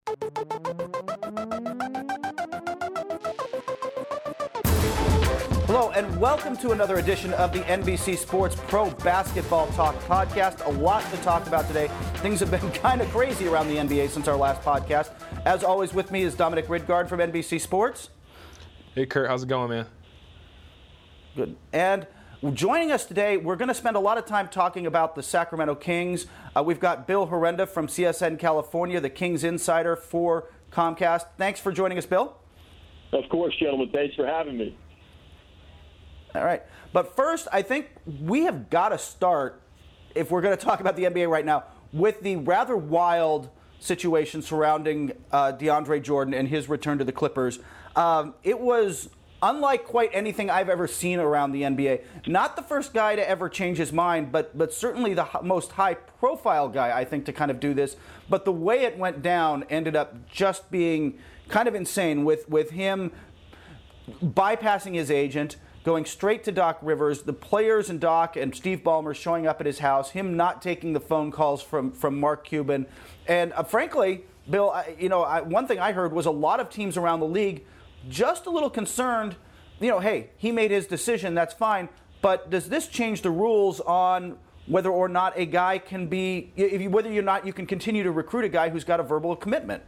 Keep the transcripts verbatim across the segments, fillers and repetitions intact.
Hello, and welcome to another edition of the N B C Sports Pro Basketball Talk podcast. A lot to talk about today. Things have been kind of crazy around the N B A since our last podcast. As always, with me is Dominic Ridgard from N B C Sports. Hey, Kurt. How's it going, man? Good. And joining us today, we're going to spend a lot of time talking about the Sacramento Kings. Uh, we've got Bill Herenda from C S N California, the Kings insider for Comcast. Thanks for joining us, Bill. Of course, gentlemen. Thanks for having me. All right. But first, I think we have got to start, if we're going to talk about the N B A right now, with the rather wild situation surrounding uh, DeAndre Jordan and his return to the Clippers. Um, it was unlike quite anything I've ever seen around the N B A. Not the first guy to ever change his mind, but but certainly the h- most high-profile guy, I think, to kind of do this. But the way it went down ended up just being kind of insane, with, with him bypassing his agent, going straight to Doc Rivers, the players and Doc and Steve Ballmer showing up at his house, him not taking the phone calls from, from Mark Cuban. And uh, frankly, Bill, I, you know, I, one thing I heard was a lot of teams around the league just a little concerned, you know, hey, he made his decision, that's fine, but does this change the rules on whether or not a guy can be, if you, whether or not you can continue to recruit a guy who's got a verbal commitment?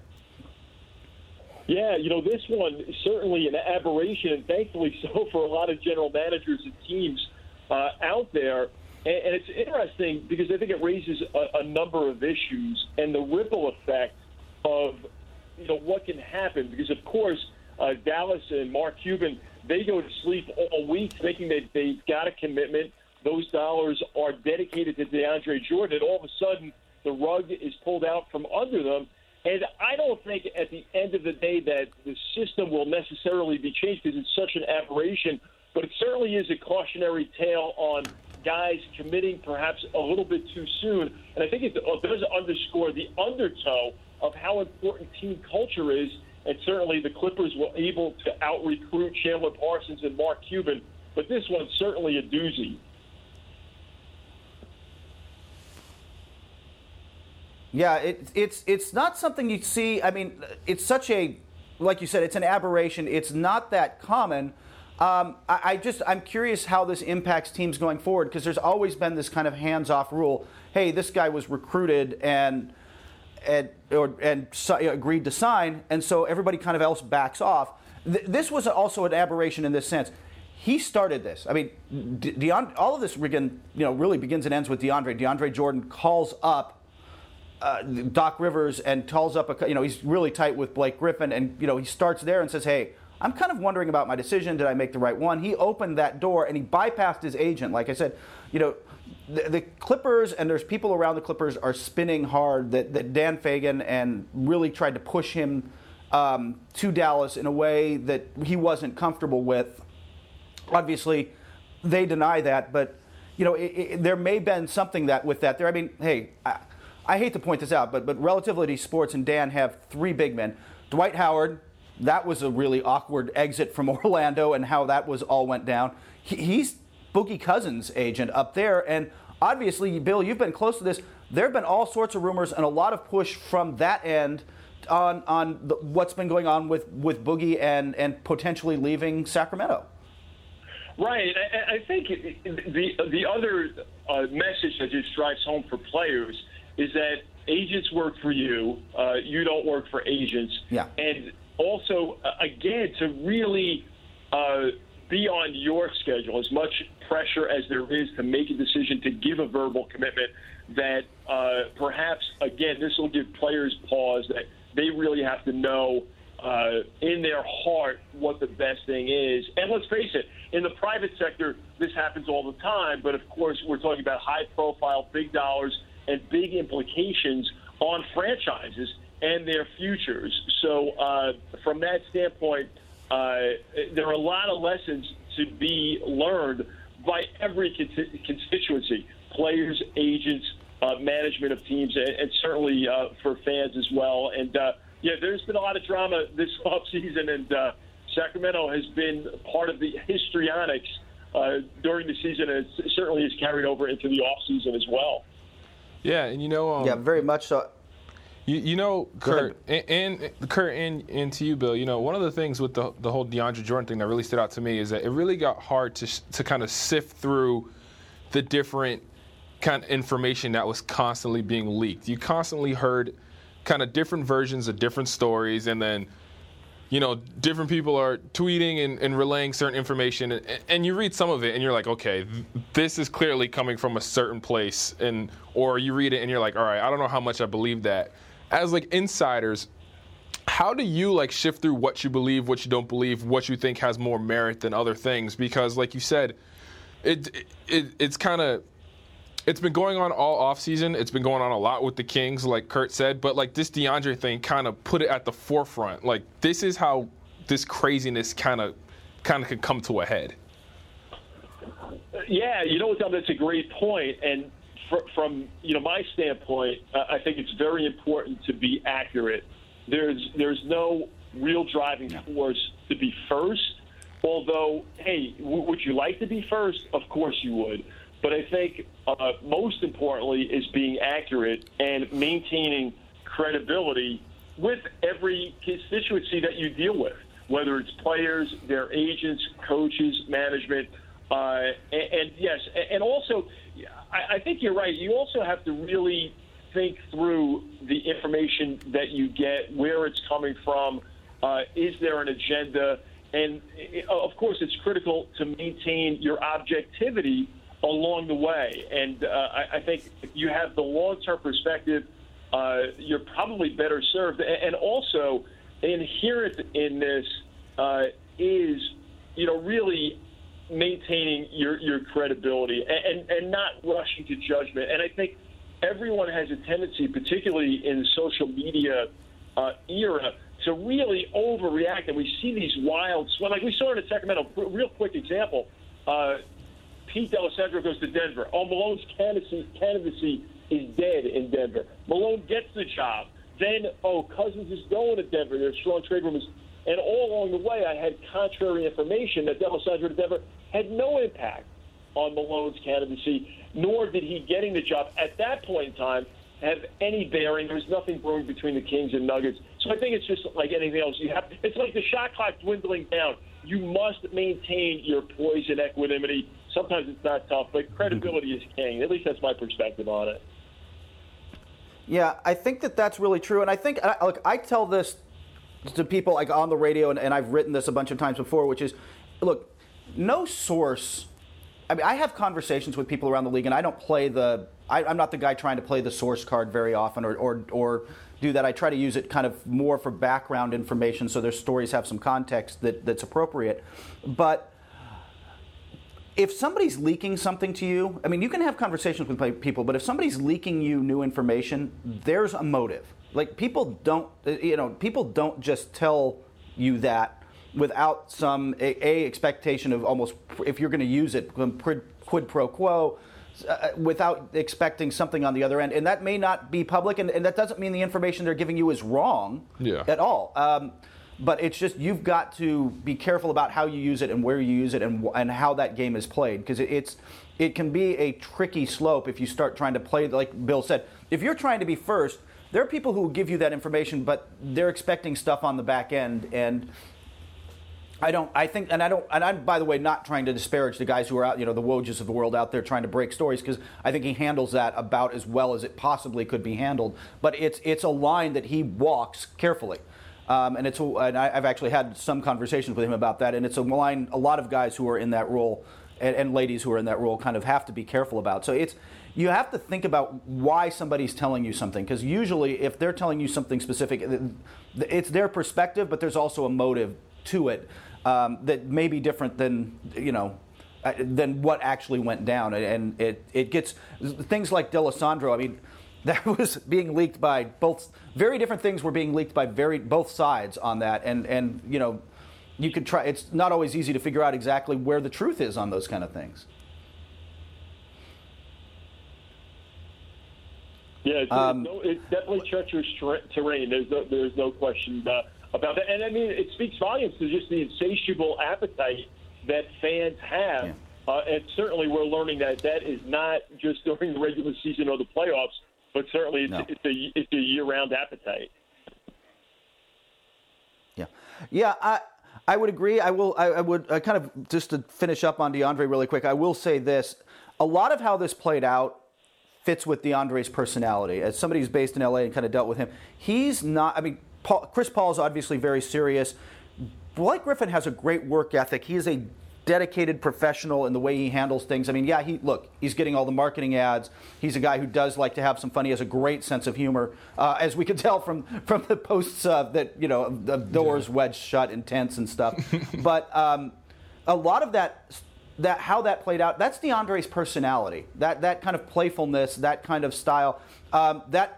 Yeah, you know, this one is certainly an aberration, and thankfully so for a lot of general managers and teams uh, out there. And, and it's interesting because I think it raises a, a number of issues and the ripple effect of, you know, what can happen. Because, of course, uh, Dallas and Mark Cuban, they go to sleep all week thinking that they've got a commitment. Those dollars are dedicated to DeAndre Jordan, and all of a sudden the rug is pulled out from under them. And I don't think at the end of the day that the system will necessarily be changed because it's such an aberration, but it certainly is a cautionary tale on guys committing perhaps a little bit too soon. And I think it does underscore the undertow of how important team culture is, and certainly the Clippers were able to out-recruit Chandler Parsons and Mark Cuban, but this one's certainly a doozy. Yeah, it, it's it's not something you see. I mean, it's such a, like you said, it's an aberration. It's not that common. Um, I, I just, I'm curious how this impacts teams going forward, because there's always been this kind of hands-off rule. Hey, this guy was recruited and and or and so, agreed to sign, and so everybody kind of else backs off. Th- this was also an aberration in this sense. He started this. I mean, De- DeAndre, all of this begin, you know, really begins and ends with DeAndre. DeAndre Jordan calls up Uh, Doc Rivers and calls up, a, you know, he's really tight with Blake Griffin, and, you know, he starts there and says, hey, I'm kind of wondering about my decision. Did I make the right one? He opened that door, and he bypassed his agent. Like I said, you know, the, the Clippers, and there's people around the Clippers are spinning hard that, that Dan Fagan and really tried to push him um, to Dallas in a way that he wasn't comfortable with. Obviously, they deny that, but, you know, it, it, there may have been something that with that there. I mean, hey, I, I hate to point this out, but but Relativity Sports and Dan have three big men. Dwight Howard, that was a really awkward exit from Orlando and how that was all went down. He, he's Boogie Cousins' agent up there, and obviously, Bill, you've been close to this. There have been all sorts of rumors and a lot of push from that end on on the, what's been going on with, with Boogie and, and potentially leaving Sacramento. Right. I, I think the the other uh, message that just drives home for players is that agents work for you, uh, you don't work for agents. Yeah. And also, uh, again, to really uh, be on your schedule, as much pressure as there is to make a decision to give a verbal commitment, that uh, perhaps, again, this will give players pause that they really have to know uh, in their heart what the best thing is. And let's face it, in the private sector, this happens all the time. But, of course, we're talking about high-profile, big dollars, and big implications on franchises and their futures. So uh, from that standpoint, uh, there are a lot of lessons to be learned by every con- constituency, players, agents, uh, management of teams, and, and certainly uh, for fans as well. And, uh, yeah, there's been a lot of drama this offseason, and uh, Sacramento has been part of the histrionics uh, during the season, and it certainly has carried over into the offseason as well. Yeah, and you know, um, yeah, very much so. You, you know, Kurt, and, and Kurt, and, and to you, Bill. You know, one of the things with the the whole DeAndre Jordan thing that really stood out to me is that it really got hard to to kind of sift through the different kind of information that was constantly being leaked. You constantly heard kind of different versions of different stories, and then, you know, different people are tweeting and, and relaying certain information, and, and you read some of it and you're like, okay, th- this is clearly coming from a certain place, and or you read it and you're like, all right, I don't know how much I believe that. As like insiders, how do you like shift through what you believe, what you don't believe, what you think has more merit than other things? Because like you said, it, it it's kind of it's been going on all off season. It's been going on a lot with the Kings, like Kurt said. But like this DeAndre thing kind of put it at the forefront. Like this is how this craziness kind of kind of could come to a head. Yeah, you know what, Tom, that's a great point. And fr- from you know my standpoint, uh, I think it's very important to be accurate. There's there's no real driving force to be first. Although, hey, w- would you like to be first? Of course you would. But I think uh, most importantly is being accurate and maintaining credibility with every constituency that you deal with, whether it's players, their agents, coaches, management. Uh, and, and yes, and also, I, I think you're right. You also have to really think through the information that you get, where it's coming from. Uh, is there an agenda? And, of course, it's critical to maintain your objectivity along the way. And uh, I, I think if you have the long-term perspective, uh, you're probably better served. And also, inherent in this uh, is, you know, really maintaining your, your credibility and, and, and not rushing to judgment. And I think everyone has a tendency, particularly in the social media uh, era, to really overreact. And we see these wild, like we saw in Sacramento, real quick example, uh, Pete D'Alessandro goes to Denver. Oh, Malone's candidacy, candidacy is dead in Denver. Malone gets the job. Then, oh, Cousins is going to Denver. There's strong trade rumors. And all along the way, I had contrary information that D'Alessandro to Denver had no impact on Malone's candidacy, nor did he getting the job at that point in time have any bearing. There was nothing brewing between the Kings and Nuggets. So I think it's just like anything else. You have, it's like the shot clock dwindling down. You must maintain your poise and equanimity. Sometimes it's not tough, but credibility is king. At least that's my perspective on it. Yeah, I think that that's really true. And I think, look, I tell this to people like on the radio, and, and I've written this a bunch of times before, which is, look, no source. I mean, I have conversations with people around the league, and I don't play the. I, I'm not the guy trying to play the source card very often, or, or or do that. I try to use it kind of more for background information, so their stories have some context that, that's appropriate. But if somebody's leaking something to you, I mean, you can have conversations with people, but if somebody's leaking you new information, there's a motive. Like people don't, you know, people don't just tell you that without some a, a expectation of almost, if you're going to use it, quid pro quo, uh, without expecting something on the other end. And that may not be public, and, and that doesn't mean the information they're giving you is wrong yeah. at all. Um, but it's just you've got to be careful about how you use it and where you use it and and how that game is played, because it, it's it can be a tricky slope if you start trying to play, like Bill said. If you're trying to be first, there are people who will give you that information, but they're expecting stuff on the back end, and I don't. I think, and I don't. And I'm, by the way, not trying to disparage the guys who are out, you know, the Wojs of the world out there trying to break stories, because I think he handles that about as well as it possibly could be handled. But it's it's a line that he walks carefully, um, and it's. And I, I've actually had some conversations with him about that, and it's a line a lot of guys who are in that role and, and ladies who are in that role kind of have to be careful about. So it's. You have to think about why somebody's telling you something, because usually if they're telling you something specific, it's their perspective, but there's also a motive to it um, that may be different than, you know, than what actually went down. And it, it gets things like D'Alessandro. I mean, that was being leaked by both. Very different things were being leaked by very both sides on that. And, and you know, you could try. It's not always easy to figure out exactly where the truth is on those kind of things. Yeah, it's, um, no, it's definitely treacherous terrain. There's no, there's no question uh, about that. And, I mean, it speaks volumes to just the insatiable appetite that fans have. Yeah. Uh, and certainly we're learning that that is not just during the regular season or the playoffs. but certainly it's, no. it's a it's a year-round appetite. Yeah, yeah, I I would agree. I will. I, I would I kind of just to finish up on DeAndre really quick. I will say this: a lot of how this played out fits with DeAndre's personality. As somebody who's based in L A and kind of dealt with him, he's not. I mean, Paul, Chris Paul is obviously very serious. Blake Griffin has a great work ethic. He is a dedicated professional in the way he handles things. I mean, yeah, he look, he's getting all the marketing ads. He's a guy who does like to have some fun. He has a great sense of humor, uh, as we could tell from from the posts uh, that, you know, the doors yeah. wedged shut in tents and stuff. But um, a lot of that, that how that played out, that's DeAndre's personality. That that kind of playfulness, that kind of style, um, that.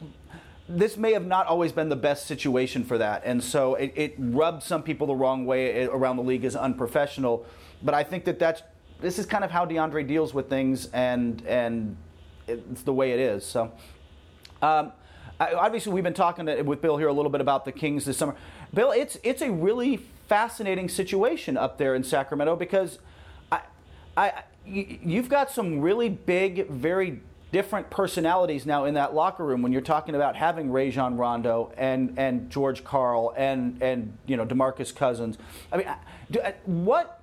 This may have not always been the best situation for that, and so it, it rubbed some people the wrong way around the league as unprofessional. But I think that that's this is kind of how DeAndre deals with things, and and it's the way it is. So, um, I, obviously, we've been talking to, with Bill here a little bit about the Kings this summer. Bill, it's it's a really fascinating situation up there in Sacramento because I, I you've got some really big, very different personalities now in that locker room when you're talking about having Rajon Rondo and, and George Karl and, and you know DeMarcus Cousins. I mean, do, what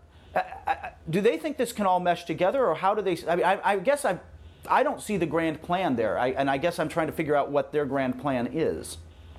do they think this can all mesh together, or how do they? I mean, I, I guess I I don't see the grand plan there, I, and I guess I'm trying to figure out what their grand plan is.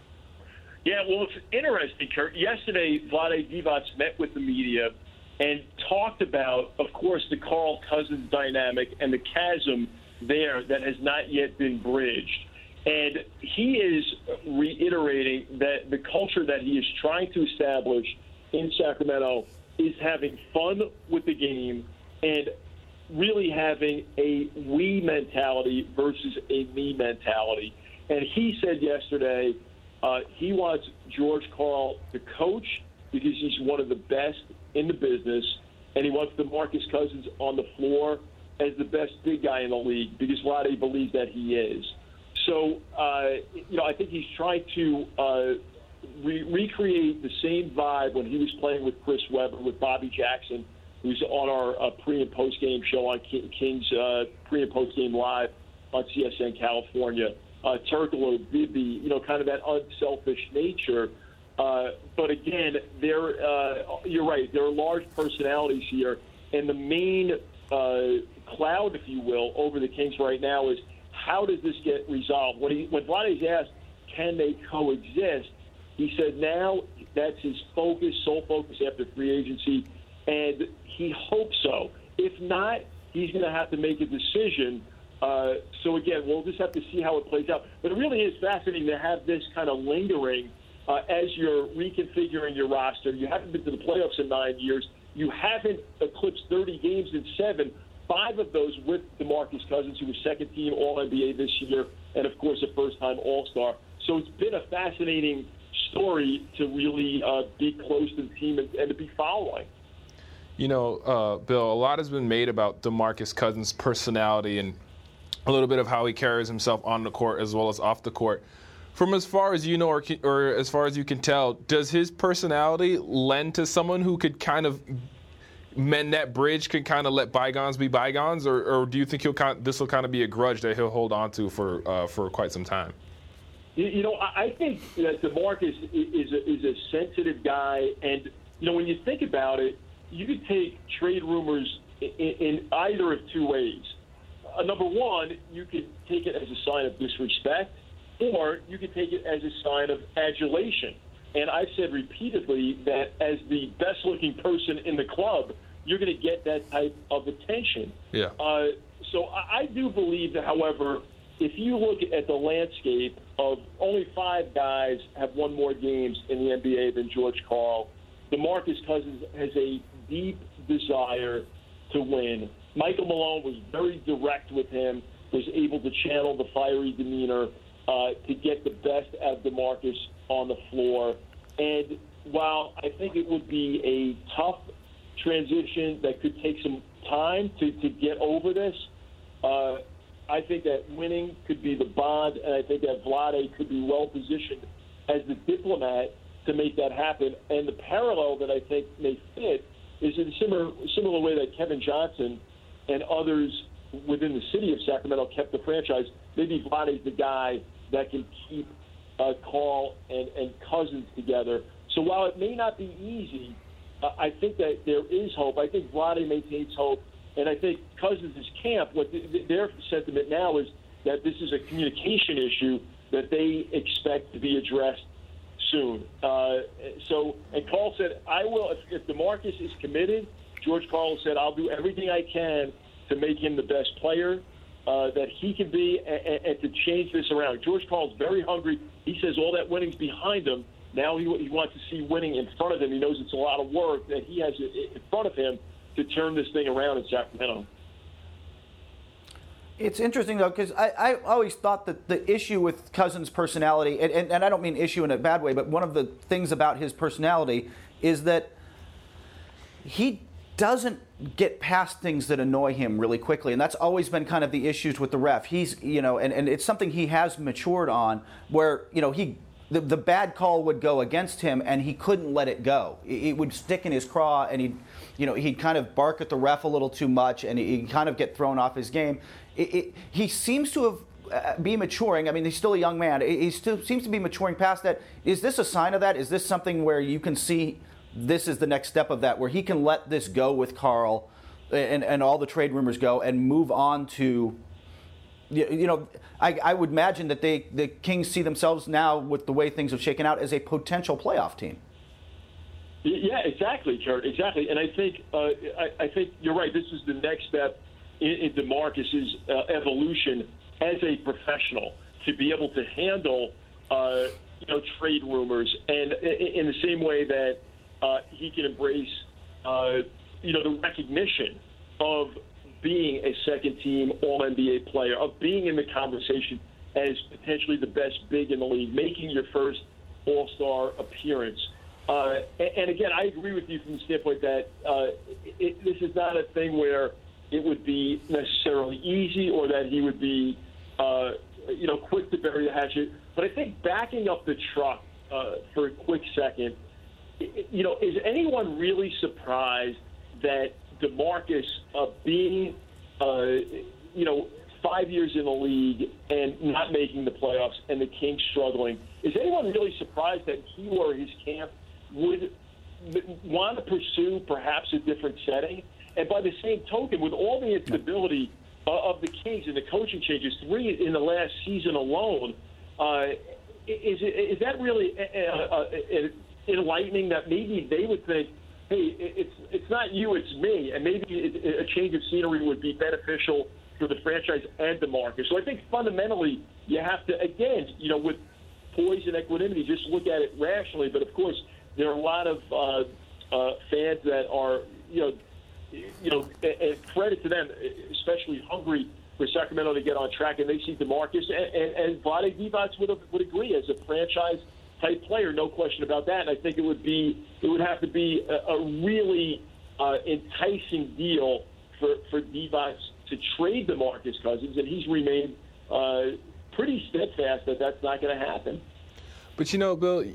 Yeah, well, it's interesting, Kurt. Yesterday, Vlade Divac met with the media and talked about, of course, the Karl Cousins dynamic and the chasm there that has not yet been bridged. And he is reiterating that the culture that he is trying to establish in Sacramento is having fun with the game and really having a we mentality versus a me mentality. And he said yesterday uh, he wants George Karl to coach because he's one of the best in the business, and he wants DeMarcus Cousins on the floor as the best big guy in the league because Vlade believes that he is. So, uh, you know, I think he's trying to uh, re- recreate the same vibe when he was playing with Chris Webber, with Bobby Jackson, who's on our uh, pre- and post-game show on King's uh, pre- and post-game live on C S N California. Uh, Turkoglu, Bibby, you know, kind of that unselfish nature. Uh, but again, there, uh, you're right, there are large personalities here, and the main uh, cloud, if you will, over the Kings right now is how does this get resolved? When, he, when Vlade's asked, can they coexist, he said now that's his focus, sole focus after free agency, and he hopes so. If not, he's going to have to make a decision. Uh, so, again, we'll just have to see how it plays out. But it really is fascinating to have this kind of lingering uh, as you're reconfiguring your roster. You haven't been to the playoffs in nine years. You haven't eclipsed thirty games in seven. Five of those with DeMarcus Cousins, who was second-team All N B A this year, and, of course, a first-time All-Star. So it's been a fascinating story to really uh, be close to the team and, and to be following. You know, uh, Bill, a lot has been made about DeMarcus Cousins' personality and a little bit of how he carries himself on the court as well as off the court. From as far as you know or, or as far as you can tell, does his personality lend to someone who could kind of mend that bridge, could kind of let bygones be bygones, or, or do you think he'll kind of, this will kind of be a grudge that he'll hold on to for uh, for quite some time? You, you know, I think that DeMarcus is a, is a sensitive guy, and you know, when you think about it, you could take trade rumors in, in either of two ways. Uh, number one, you could take it as a sign of disrespect, or you could take it as a sign of adulation. And I've said repeatedly that as the best-looking person in the club, you're going to get that type of attention. Yeah. Uh, so I, I do believe that, however, if you look at the landscape of only five guys have won more games in the N B A than George Karl, DeMarcus Cousins has a deep desire to win. Michael Malone was very direct with him, was able to channel the fiery demeanor uh, to get the best out of DeMarcus on the floor. And while I think it would be a tough transition that could take some time to, to get over this, uh, I think that winning could be the bond, and I think that Vlade could be well-positioned as the diplomat to make that happen. And the parallel that I think may fit is in a similar, similar way that Kevin Johnson and others within the city of Sacramento kept the franchise maybe Vlade's the guy that can keep uh, Carl and, and Cousins together. So while it may not be easy, uh, I think that there is hope. I think Vlade maintains hope, and I think Cousins' camp, what the, their sentiment now is that this is a communication issue that they expect to be addressed soon. Uh, so, and Carl said, I will, if, if DeMarcus is committed, George Karl said, I'll do everything I can to make him the best player uh, that he can be and, and to change this around. George Karl's very hungry. He says all that winning's behind him. Now he, he wants to see winning in front of him. He knows it's a lot of work that he has in front of him to turn this thing around in Sacramento. It's interesting, though, because I, I always thought that the issue with Cousins' personality, and, and, and I don't mean issue in a bad way, but one of the things about his personality is that he doesn't get past things that annoy him really quickly. And that's always been kind of the issues with the ref. He's, you know, and, and it's something he has matured on where, you know, he the, the bad call would go against him and he couldn't let it go. It, it would stick in his craw and he'd, you know, he'd kind of bark at the ref a little too much and he'd kind of get thrown off his game. It, it, he seems to have uh, be maturing. I mean, he's still a young man. He still seems to be maturing past that. Is this a sign of that? Is this something where you can see this is the next step of that, where he can let this go with Carl and, and all the trade rumors go and move on to, you know, I, I would imagine that they the Kings see themselves now with the way things have shaken out as a potential playoff team. Yeah, exactly, Kurt. Exactly, and I think uh, I, I think you're right. This is the next step in, in DeMarcus's uh, evolution as a professional to be able to handle uh, you know trade rumors, and in, in the same way that uh, he can embrace uh, you know the recognition of being a second-team All N B A player, of being in the conversation as potentially the best big in the league, making your first All-Star appearance. Uh, and, and again, I agree with you from the standpoint that uh, it, this is not a thing where it would be necessarily easy or that he would be, uh, you know, quick to bury the hatchet. But I think backing up the truck uh, for a quick second, you know, is anyone really surprised that DeMarcus uh, being, uh, you know, five years in the league and not making the playoffs and the Kings struggling, is anyone really surprised that he or his camp would want to pursue perhaps a different setting? And by the same token, with all the instability uh, of the Kings and the coaching changes, three in the last season alone, uh, is, is that really uh, uh, enlightening that maybe they would think, hey, it's it's not you, it's me, and maybe a change of scenery would be beneficial for the franchise and DeMarcus. So I think fundamentally you have to, again, you know, with poise and equanimity, just look at it rationally. But of course, there are a lot of uh, uh, fans that are, you know, you know, and credit to them, especially hungry for Sacramento to get on track, and they see DeMarcus and, and, and Vlade Divac would would agree as a franchise type player, no question about that. And I think it would be it would have to be a, a really uh, enticing deal for for Divac to trade DeMarcus Cousins, and he's remained uh, pretty steadfast that that's not going to happen. But you know, Bill,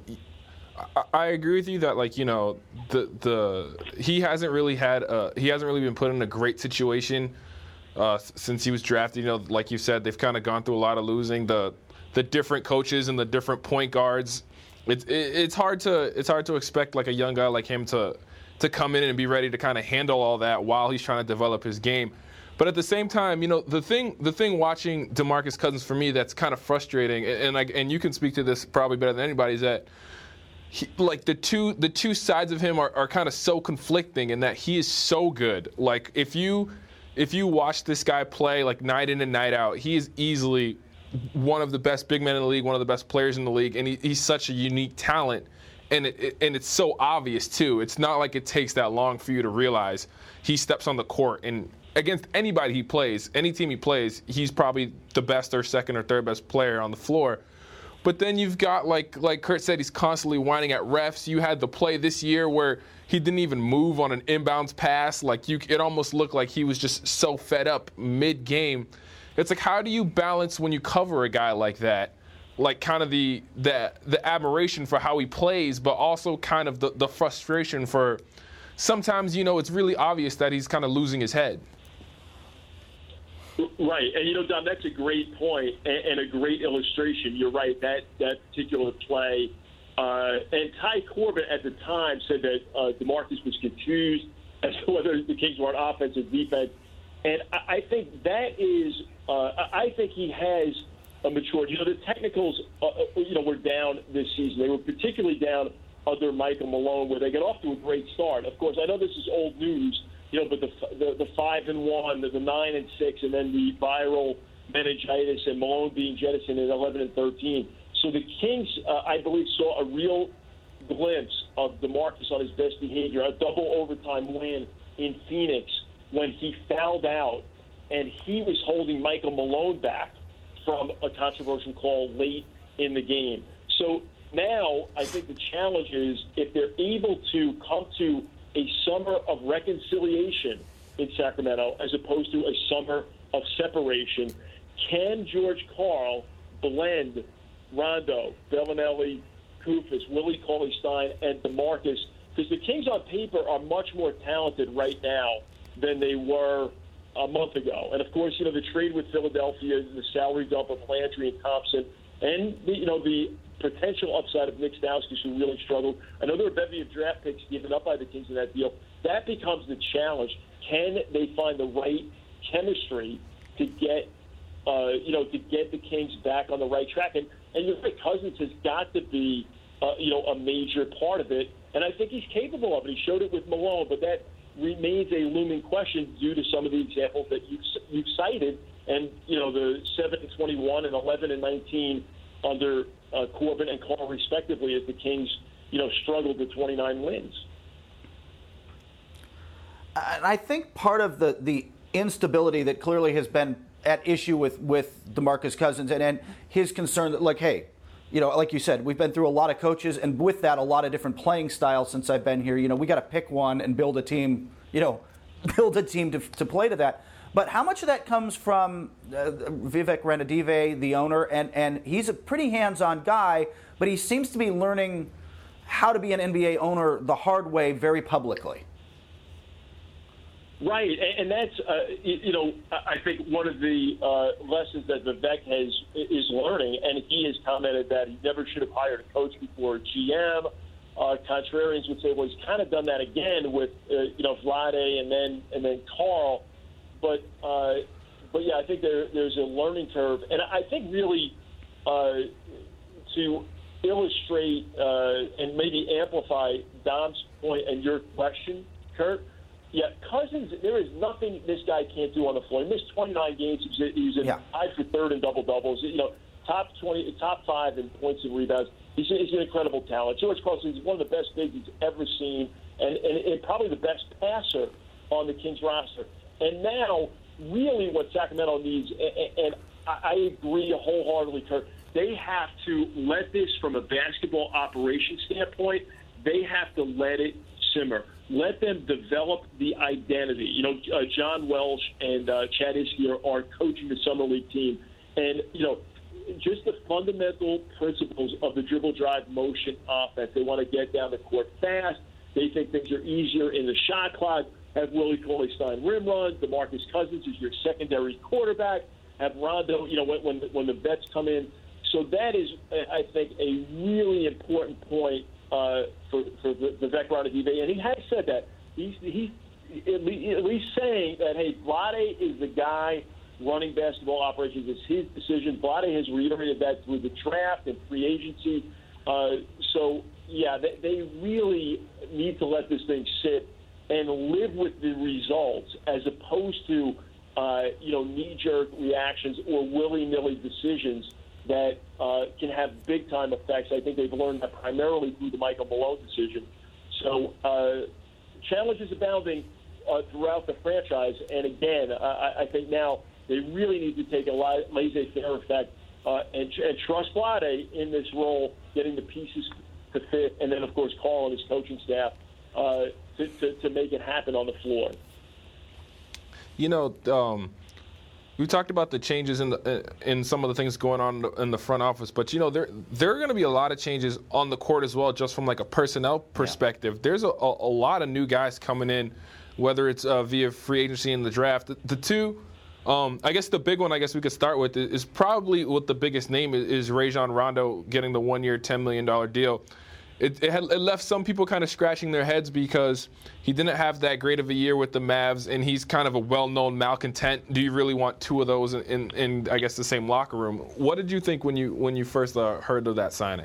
I, I agree with you that, like, you know, the the he hasn't really had a, he hasn't really been put in a great situation uh, since he was drafted. You know, like you said, they've kind of gone through a lot of losing. The the different coaches and the different point guards. It's it, it's hard to it's hard to expect like a young guy like him to to come in and be ready to kind of handle all that while he's trying to develop his game. But at the same time, you know, the thing the thing watching DeMarcus Cousins for me that's kind of frustrating, and and, and you can speak to this probably better than anybody, is that he, like the two the two sides of him are, are kind of so conflicting in that he is so good. Like if you if you watch this guy play like night in and night out, he is easily one of the best big men in the league, one of the best players in the league, and he, he's such a unique talent, and it, it, and it's so obvious too. It's not like it takes that long for you to realize he steps on the court and against anybody he plays, any team he plays, he's probably the best or second or third best player on the floor. But then you've got, like like Kurt said, he's constantly whining at refs. You had the play this year where he didn't even move on an inbounds pass. Like you, it almost looked like he was just so fed up mid-game. It's like, how do you balance when you cover a guy like that, like kind of the the, the admiration for how he plays, but also kind of the, the frustration for sometimes, you know, it's really obvious that he's kind of losing his head. Right, and you know, Dom, that's a great point and, and a great illustration. You're right, that that particular play, uh, and Ty Corbett at the time said that uh, DeMarcus was confused as to whether the Kings were on offense or defense, and I, I think that is, uh, I think he has a maturity. You know, the technicals, uh, you know, were down this season. They were particularly down under Michael Malone, where they got off to a great start. Of course, I know this is old news. You know, but the, the the five and one, the, the nine and six, and then the viral meningitis, and Malone being jettisoned at eleven and thirteen. So the Kings, uh, I believe, saw a real glimpse of DeMarcus on his best behavior, a double overtime win in Phoenix when he fouled out, and he was holding Michael Malone back from a controversial call late in the game. So now I think the challenge is if they're able to come to a summer of reconciliation in Sacramento as opposed to a summer of separation, can George Karl blend Rondo, Bellinelli, Koufos, Willie Cauley-Stein, and DeMarcus? Because the Kings on paper are much more talented right now than they were a month ago. And, of course, you know, the trade with Philadelphia, the salary dump of Landry and Thompson, and, the, you know, the potential upside of Nick Stauskas, who really struggled. I know there were a bevy of draft picks given up by the Kings in that deal. That becomes the challenge. Can they find the right chemistry to get, uh, you know, to get the Kings back on the right track? And, and you're right, Cousins has got to be, uh, you know, a major part of it. And I think he's capable of it. He showed it with Malone, but that remains a looming question due to some of the examples that you've, you've cited. And, you know, the seven and twenty-one and eleven and nineteen under uh, Corbin and Karl, respectively, as the Kings, you know, struggled to twenty-nine wins. And I think part of the, the instability that clearly has been at issue with, with DeMarcus Cousins and, and his concern that, like, hey, you know, like you said, we've been through a lot of coaches, and with that, a lot of different playing styles since I've been here. You know, we got to pick one and build a team, you know, build a team to, to play to that. But how much of that comes from uh, Vivek Ranadive, the owner, and, and he's a pretty hands-on guy, but he seems to be learning how to be an N B A owner the hard way very publicly. Right, and that's, uh, you know, I think one of the uh, lessons that Vivek has is learning, and he has commented that he never should have hired a coach before a G M. Uh, contrarians would say, well, he's kind of done that again with, uh, you know, Vlade and then and then Karl. But, uh, but yeah, I think there, there's a learning curve. And I think really uh, to illustrate uh, and maybe amplify Dom's point and your question, Kurt, yeah, Cousins, there is nothing this guy can't do on the floor. He missed twenty-nine games. He's, he's in yeah. tied for third in double-doubles. You know, top twenty, top five in points and rebounds. He's, he's an incredible talent. George Carlson is one of the best bigs he's ever seen, and, and, and probably the best passer on the Kings roster. And now, really what Sacramento needs, and, and I agree wholeheartedly, Kurt, they have to let this, from a basketball operation standpoint, they have to let it simmer. Let them develop the identity. You know, uh, John Welsh and uh, Chad Iskey are, are coaching the Summer League team. And, you know, just the fundamental principles of the dribble drive motion offense. They want to get down the court fast. They think things are easier in the shot clock. Have Willie Cauley-Stein rim runs. DeMarcus Cousins is your secondary quarterback. Have Rondo, you know, when, when, when the vets come in. So that is, I think, a really important point uh, for, for Vivek Ranadive. And he has said that. He's, he's at least saying that, hey, Vlade is the guy running basketball operations. It's his decision. Vlade has reiterated that through the draft and free agency. Uh, so, yeah, they, they really need to let this thing sit and live with the results as opposed to, uh, you know, knee-jerk reactions or willy-nilly decisions that uh, can have big-time effects. I think they've learned that primarily through the Michael Malone decision. So uh, challenges abounding uh, throughout the franchise. And, again, I, I think now they really need to take a laissez-faire effect uh, and, and trust Vlade in this role, getting the pieces to fit, and then, of course, Karl and his coaching staff uh, to, to, to make it happen on the floor. You know, um, we talked about the changes in the in some of the things going on in the front office, but, you know, there there are going to be a lot of changes on the court as well, just from like a personnel perspective. Yeah. There's a, a, a lot of new guys coming in, whether it's uh, via free agency in the draft. The, the two Um, I guess the big one I guess we could start with is probably what the biggest name is, is Rajon Rondo getting the one-year, ten million dollars deal. It, it, had, it left some people kind of scratching their heads because he didn't have that great of a year with the Mavs, and he's kind of a well-known malcontent. Do you really want two of those in, in, in I guess, the same locker room? What did you think when you when you first uh, heard of that signing?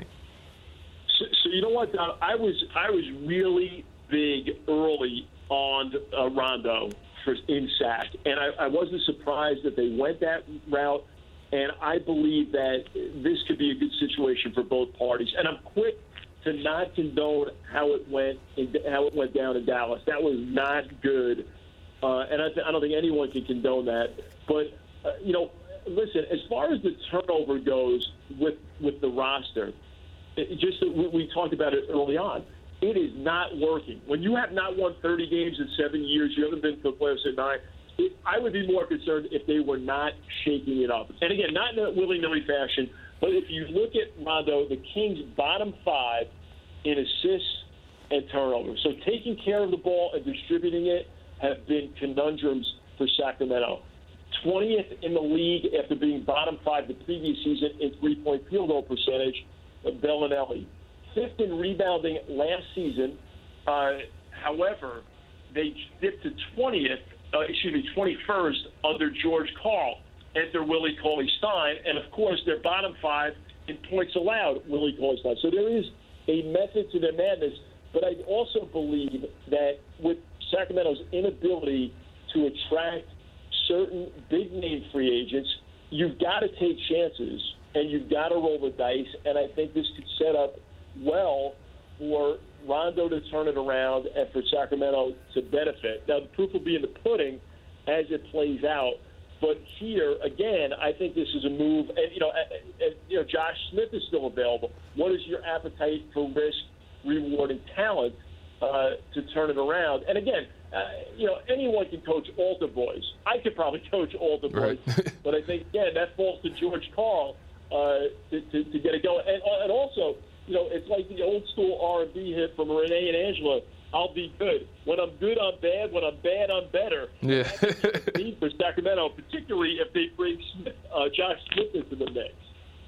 So, so you know what, Don? I was I was really big early on uh, Rondo for in Sac, and I, I wasn't surprised that they went that route. And I believe that this could be a good situation for both parties. And I'm quick to not condone how it went in, how it went down in Dallas. That was not good, uh, and I, th- I don't think anyone can condone that. But uh, you know, listen, as far as the turnover goes with with the roster, it, just we, we talked about it early on. It is not working. When you have not won thirty games in seven years, you haven't been to the playoffs in nine. It, I would be more concerned if they were not shaking it up. And again, not in a willy-nilly fashion. But if you look at Rondo, the Kings' bottom five in assists and turnovers. So taking care of the ball and distributing it have been conundrums for Sacramento. twentieth in the league after being bottom five the previous season in three-point field goal percentage, Bellinelli. Fifth in rebounding last season. Uh, however, they dipped to twentieth, uh, excuse me, twenty-first under George Karl. Enter Willie Cauley-Stein, and of course their bottom five in points allowed, Willie Cauley-Stein. So there is a method to their madness, but I also believe that with Sacramento's inability to attract certain big-name free agents, you've got to take chances and you've got to roll the dice, and I think this could set up well for Rondo to turn it around and for Sacramento to benefit. Now, the proof will be in the pudding as it plays out. But here, again, I think this is a move. And, you know, and, and, you know, Josh Smith is still available. What is your appetite for risk rewarding talent uh, to turn it around? And, again, uh, you know, anyone can coach altar boys. I could probably coach altar boys. Right. But I think, again, that falls to George Karl uh, to, to, to get it going. And, and also, you know, it's like the old school R and B hit from Renee and Angela. I'll be good. When I'm good, I'm bad. When I'm bad, I'm better. Yeah. Need for Sacramento, particularly if they bring Smith, uh, Josh Smith into the mix.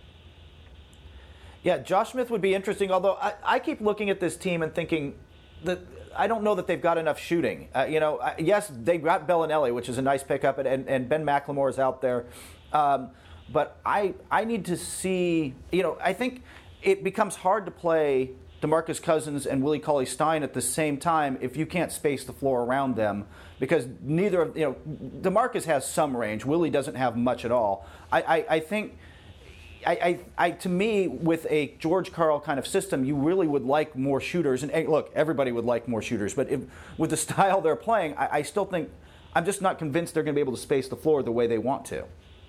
Yeah, Josh Smith would be interesting, although I, I keep looking at this team and thinking that I don't know that they've got enough shooting. Uh, you know, yes, they got Bellinelli, which is a nice pickup, and, and, and Ben McLemore is out there. Um, but I I need to see, you know, I think it becomes hard to play DeMarcus Cousins and Willie Cauley-Stein at the same time if you can't space the floor around them, because neither of, you know, DeMarcus has some range. Willie doesn't have much at all. I, I, I think, I, I, I, to me, with a George Karl kind of system, you really would like more shooters. And, and look, everybody would like more shooters, but if, with the style they're playing, I, I still think, I'm just not convinced they're going to be able to space the floor the way they want to.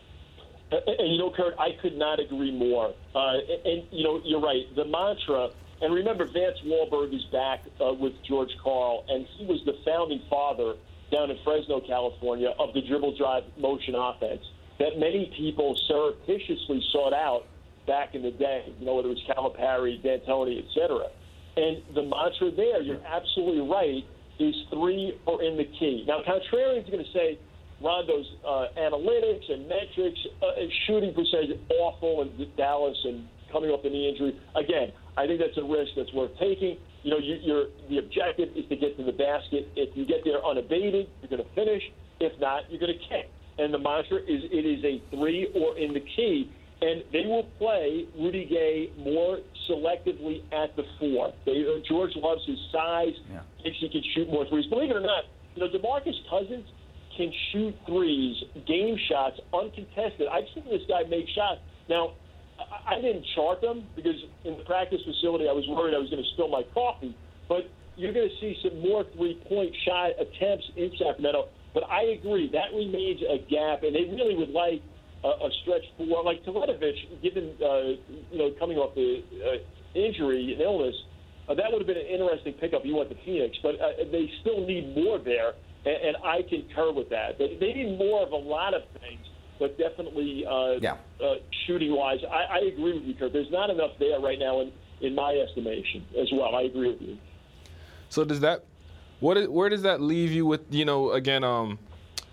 And, and you know, Kurt, I could not agree more. Uh, and, and, you know, you're right. The mantra. And remember, Vance Wahlberg is back uh, with George Karl, and he was the founding father down in Fresno, California, of the dribble drive motion offense that many people surreptitiously sought out back in the day, you know, whether it was Calipari, D'Antoni, et cetera. And the mantra there, you're absolutely right, is three are in the key. Now, contrarians are going to say Rondo's uh, analytics and metrics, uh, and shooting percentage awful in Dallas and coming off the knee injury. Again, I think that's a risk that's worth taking. You know, you, you're, the objective is to get to the basket. If you get there unabated, you're going to finish. If not, you're going to kick. And the mantra is it is a three or in the key. And they will play Rudy Gay more selectively at the four. They, uh, George loves his size, yeah. thinks he can shoot more threes. Believe it or not, you know, DeMarcus Cousins can shoot threes, game shots, uncontested. I've seen this guy make shots. Now, I didn't chart them because in the practice facility I was worried I was going to spill my coffee. But you're going to see some more three-point shot attempts in Sacramento. But I agree, that remains a gap, and they really would like a, a stretch four. Like Teletovic, given, uh, you know, coming off the uh, injury and illness, uh, that would have been an interesting pickup. You went to Phoenix. But uh, they still need more there, and, and I concur with that. They, they need more of a lot of things. But definitely uh, yeah. uh, shooting-wise, I, I agree with you, Kurt. There's not enough there right now in, in my estimation as well. I agree with you. So does that – what? Is, where does that leave you with, you know, again, um,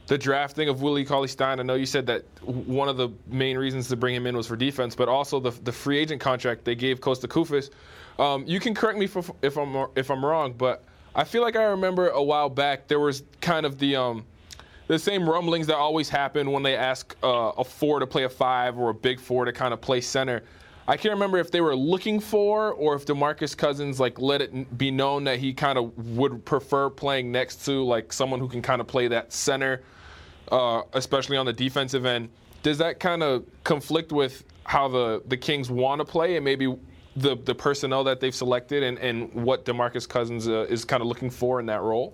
the drafting of Willie Cauley-Stein. I know you said that one of the main reasons to bring him in was for defense, but also the the free agent contract they gave Kosta Koufos. Um, you can correct me if, if I'm if I'm wrong, but I feel like I remember a while back there was kind of the um, the same rumblings that always happen when they ask uh, a four to play a five or a big four to kind of play center. I can't remember if they were looking for or if DeMarcus Cousins like let it be known that he kind of would prefer playing next to like someone who can kind of play that center, uh, especially on the defensive end. Does that kind of conflict with how the, the Kings want to play and maybe the the personnel that they've selected and, and what DeMarcus Cousins uh, is kind of looking for in that role?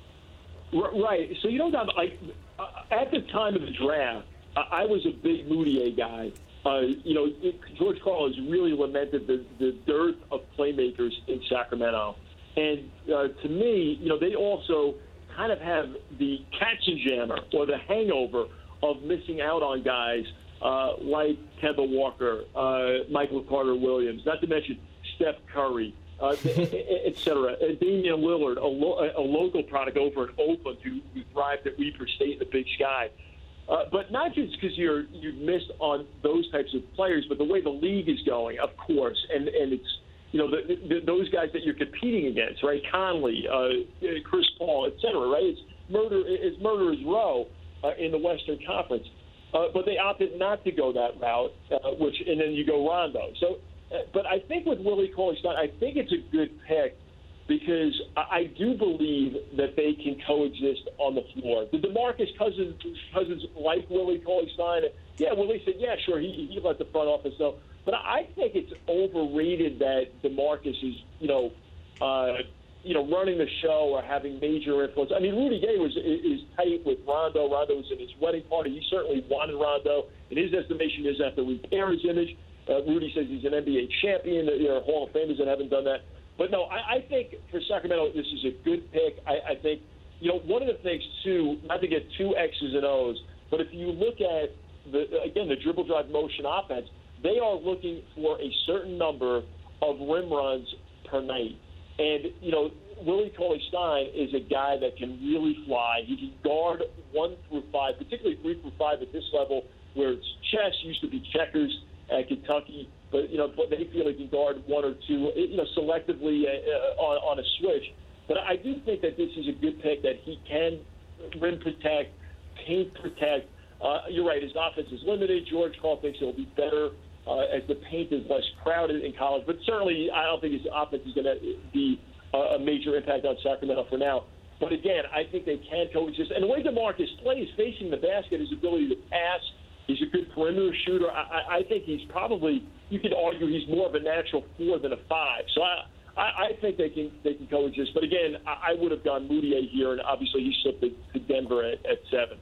Right. So, you know, like at the time of the draft, I was a big Moutier guy. Uh, you know, it, George Karl has really lamented the, the dearth of playmakers in Sacramento. And uh, to me, you know, they also kind of have the katzenjammer or the hangover of missing out on guys uh, like Kemba Walker, uh, Michael Carter-Williams, not to mention Steph Curry, uh, et cetera. And Damian Lillard, a, lo- a local product over in Oakland who, who thrived at Weber State in the Big Sky. Uh, but not just because you're you've missed on those types of players, but the way the league is going, of course, and and it's you know the, the, those guys that you're competing against, right? Conley, uh, Chris Paul, et cetera, right? It's murder, it's murderer's row uh, in the Western Conference, uh, but they opted not to go that route, uh, which and then you go Rondo. So, uh, but I think with Willie Cauley-Stein, I think it's a good pick. Because I do believe that they can coexist on the floor. Did DeMarcus Cousins, Cousins like Willie Cauley-Stein? Yeah, Willie said, yeah, sure, he, he let the front office know. But I think it's overrated that DeMarcus is, you know, uh, you know, running the show or having major influence. I mean, Rudy Gay was is tight with Rondo. Rondo was in his wedding party. He certainly wanted Rondo. In his estimation, he doesn't have to repair his image. Uh, Rudy says he's an N B A champion. There are Hall of Famers that haven't done that. But, no, I, I think for Sacramento this is a good pick. I, I think, you know, one of the things, too, not to get two X's and O's, but if you look at, the again, the dribble drive motion offense, they are looking for a certain number of rim runs per night. And, you know, Willie Cauley-Stein is a guy that can really fly. He can guard one through five, particularly three through five at this level where it's chess, used to be checkers at Kentucky. But, you know, but they feel he can guard one or two, you know, selectively uh, on, on a switch. But I do think that this is a good pick, that he can rim protect, paint protect. Uh, you're right, his offense is limited. George Karl thinks it'll be better uh, as the paint is less crowded in college. But certainly I don't think his offense is going to be a major impact on Sacramento for now. But, again, I think they can coexist. And the way DeMarcus plays, facing the basket, his ability to pass, he's a good perimeter shooter. I, I think he's probably, you could argue he's more of a natural four than a five. So I, I, I think they can they can coexist. But again, I, I would have gone Moutier here, and obviously he slipped to, to Denver at, at seven.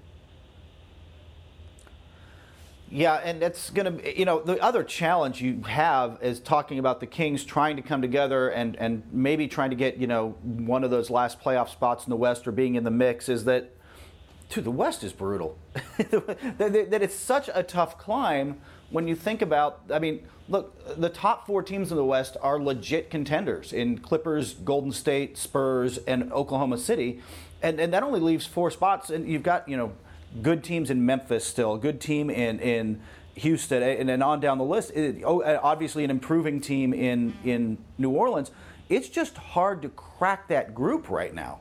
Yeah, and it's going to be, you know, the other challenge you have is talking about the Kings trying to come together and, and maybe trying to get, you know, one of those last playoff spots in the West or being in the mix is that, dude, the West is brutal. that, that it's such a tough climb when you think about, I mean, look, the top four teams in the West are legit contenders in Clippers, Golden State, Spurs, and Oklahoma City. And, and that only leaves four spots. And you've got, you know, good teams in Memphis still, good team in, in Houston, and then on down the list. It, obviously an improving team in, in New Orleans. It's just hard to crack that group right now.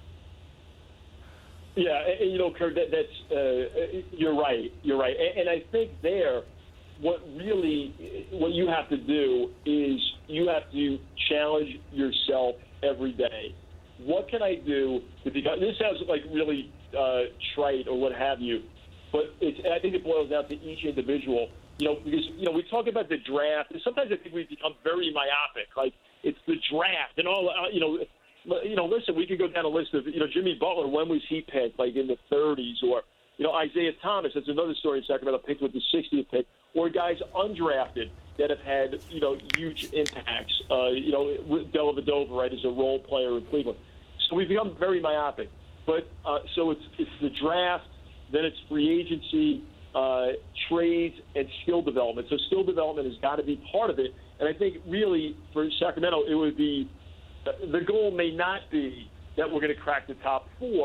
Yeah, and, you know, Kurt, that, that's uh, you're right. You're right, and, and I think there, what really, what you have to do is you have to challenge yourself every day. What can I do to become? This sounds like really uh, trite or what have you, but it's, I think it boils down to each individual. You know, because you know we talk about the draft, and sometimes I think we become very myopic. Like it's the draft, and all uh, you know. You know, listen, we could go down a list of, you know, Jimmy Butler, when was he picked, like in the thirties? Or, you know, Isaiah Thomas, that's another story in Sacramento, picked with the sixtieth pick. Or guys undrafted that have had, you know, huge impacts. Uh, you know, Dellavedova, right, is a role player in Cleveland. So we've become very myopic. But uh, so it's it's the draft, then it's free agency, uh, trades, and skill development. So skill development has got to be part of it. And I think really for Sacramento, it would be, the goal may not be that we're going to crack the top four,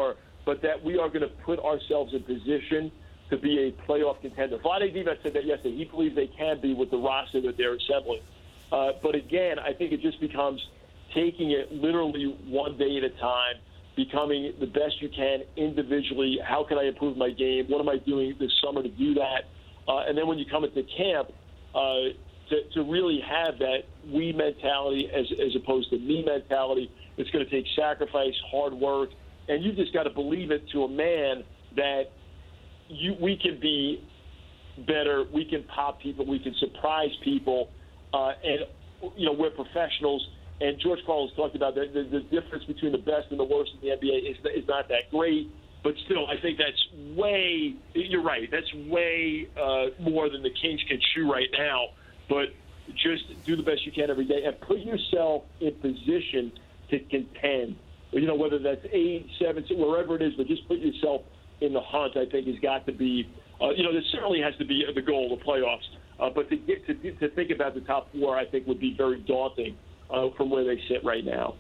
but that we are going to put ourselves in position to be a playoff contender. Vlade Divac said that yesterday. He believes they can be with the roster that they're assembling. Uh, but again, I think it just becomes taking it literally one day at a time, becoming the best you can individually. How can I improve my game? What am I doing this summer to do that? Uh, and then when you come into camp, uh, to, to really have that we mentality as, as opposed to me mentality. It's going to take sacrifice, hard work, and you just got to believe it to a man that you we can be better, we can pop people, we can surprise people, uh, and you know we're professionals. And George Karl has talked about the, the, the difference between the best and the worst in the N B A is, is not that great, but still, I think that's way. You're right. That's way uh, more than the Kings can chew right now. But just do the best you can every day and put yourself in position to contend. You know, whether that's eight, seven, wherever it is, but just put yourself in the hunt. I think has got to be. Uh, you know, this certainly has to be the goal of the playoffs. Uh, but to get to, to think about the top four, I think would be very daunting uh, from where they sit right now.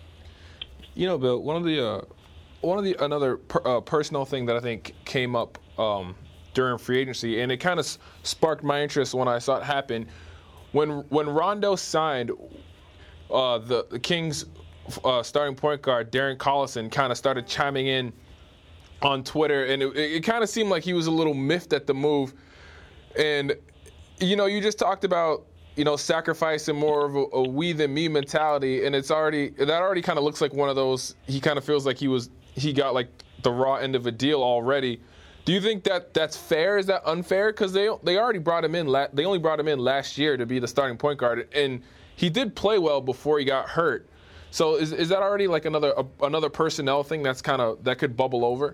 You know, Bill, one of the uh, one of the another per, uh, personal thing that I think came up um, during free agency, and it kind of s- sparked my interest when I saw it happen. When when Rondo signed, uh, the, the Kings uh, starting point guard Darren Collison kind of started chiming in on Twitter, and it, it kind of seemed like he was a little miffed at the move. And you know, you just talked about you know sacrificing more of a, a we than me mentality, and it's already that already kind of looks like one of those. He kind of feels like he was he got like the raw end of a deal already. Do you think that that's fair? Is that unfair? Because they they already brought him in. La- they only brought him in last year to be the starting point guard, and he did play well before he got hurt. So is is that already like another a, another personnel thing that's kind of that could bubble over?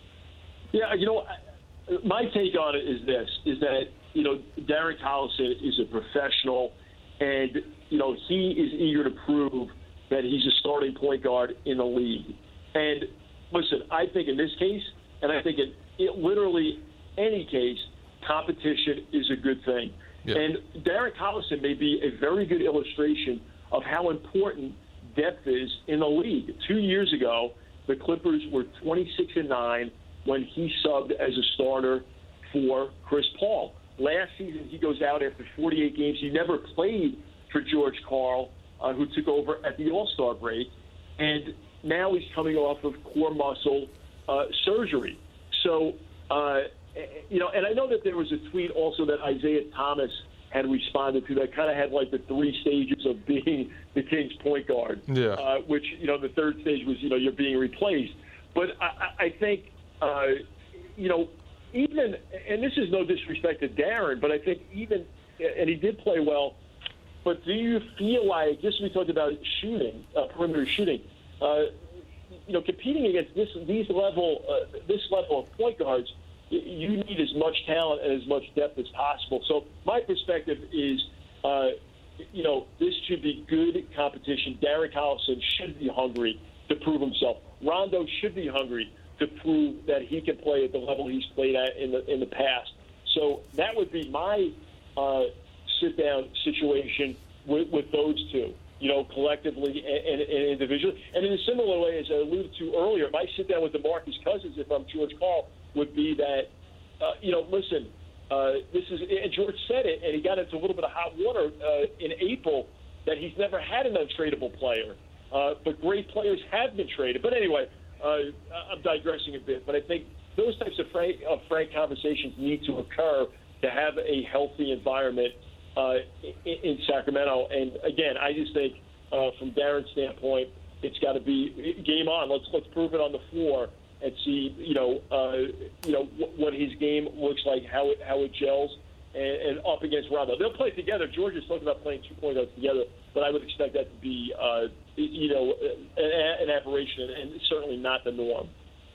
Yeah, you know, my take on it is this: is that you know Darren Collison is a professional, and you know he is eager to prove that he's a starting point guard in the league. And listen, I think in this case, and I think in it, literally any case, competition is a good thing. Yeah. And Darren Collison may be a very good illustration of how important depth is in the league. Two years ago, the Clippers were twenty-six and nine when he subbed as a starter for Chris Paul. Last season, he goes out after forty-eight games. He never played for George Karl, uh, who took over at the All-Star break. And now he's coming off of core muscle uh, surgery. So, uh, you know, and I know that there was a tweet also that Isaiah Thomas had responded to that kind of had like the three stages of being the Kings point guard, yeah. uh, which, you know, the third stage was, you know, you're being replaced. But I, I think, uh, you know, even, and this is no disrespect to Darren, but I think even, and he did play well, but do you feel like, just we talked about shooting, uh, perimeter shooting, uh, you know, competing against this these level uh, this level of point guards, you need as much talent and as much depth as possible. So my perspective is, uh, you know, this should be good competition. Darren Collison should be hungry to prove himself. Rondo should be hungry to prove that he can play at the level he's played at in the in the past. So that would be my uh, sit-down situation with, with those two. You know, collectively and, and, and individually. And in a similar way, as I alluded to earlier, my sit-down with DeMarcus Cousins, if I'm George Karl, would be that, uh, you know, listen, uh, this is, and George said it, and he got into a little bit of hot water uh, in April, that he's never had an untradeable player. Uh, but great players have been traded. But anyway, uh, I'm digressing a bit. But I think those types of frank, of frank conversations need to occur to have a healthy environment Uh, in, in Sacramento. And again, I just think uh, from Darren's standpoint, it's got to be game on. Let's let's prove it on the floor and see, you know, uh, you know w- what his game looks like, how it how it gels, and, and up against Rondo. They'll play together. George is talking about playing two point guards together, but I would expect that to be, uh, you know, an, an aberration and certainly not the norm.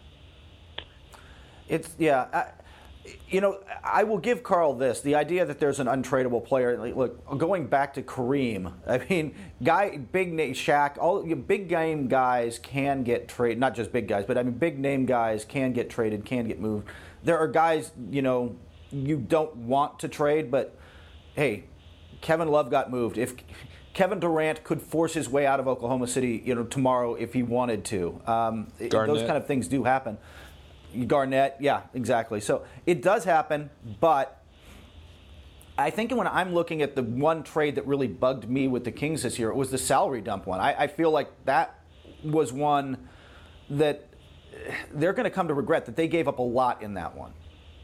It's yeah. I, You know, I will give Karl this, the idea that there's an untradeable player. Look, going back to Kareem, I mean, guy, big name, Shaq, all you know, big game guys can get traded, not just big guys, but I mean, big name guys can get traded, can get moved. There are guys, you know, you don't want to trade, but hey, Kevin Love got moved. If Kevin Durant could force his way out of Oklahoma City, you know, tomorrow if he wanted to. Um, it, those kind of things do happen. Garnett, yeah, exactly. So it does happen, but I think when I'm looking at the one trade that really bugged me with the Kings this year, it was the salary dump one. I, I feel like that was one that they're going to come to regret, that they gave up a lot in that one.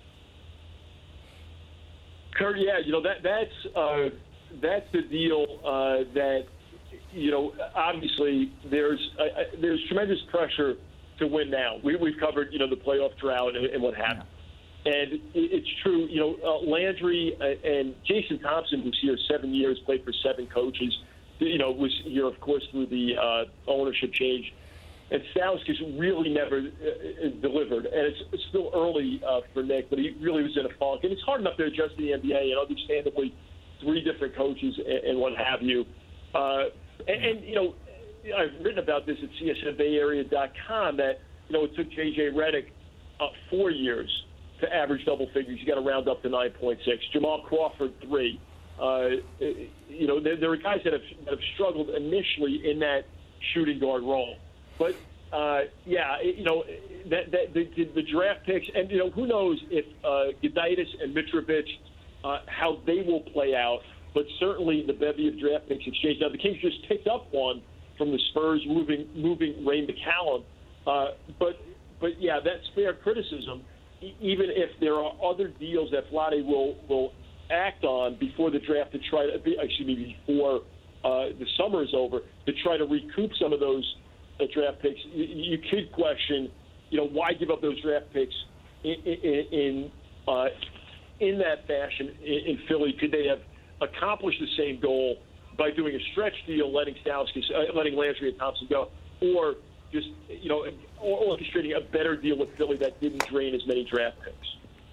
Kurt, yeah, you know, that that's uh, that's the deal uh, that, you know, obviously there's uh, there's tremendous pressure to win now. We, we've covered, you know, the playoff drought and, and what happened. Yeah. And it's true, you know, uh, Landry and Jason Thompson, who's here seven years, played for seven coaches, you know, was here, of course, through the uh, ownership change. And Stauskas really never uh, delivered. And it's, it's still early uh, for Nick, but he really was in a funk. And it's hard enough to adjust to the N B A, and understandably, three different coaches and, and what have you. Uh, and, and, you know, I've written about this at C S N Bay Area dot com that, you know, it took J J Redick uh, four years to average double figures. You got to round up to nine point six. Jamal Crawford, three. Uh, you know, there, there are guys that have, that have struggled initially in that shooting guard role. But, uh, yeah, you know, that, that the, the draft picks, and, you know, who knows if uh, Gudaitis and Mitrovic, uh, how they will play out. But certainly the bevy of draft picks exchanged. Now, the Kings just picked up one from the Spurs, moving moving Ray McCallum. Uh, but, but, yeah, that's fair criticism, e- even if there are other deals that Vlade will, will act on before the draft to try to be, excuse me, before uh, the summer is over, to try to recoup some of those uh, draft picks. You, you could question, you know, why give up those draft picks in in in, uh, in that fashion in, in Philly? Could they have accomplished the same goal by doing a stretch deal, letting Stauskas, uh, letting Landry and Thompson go, or just, you know, orchestrating a better deal with Philly that didn't drain as many draft picks?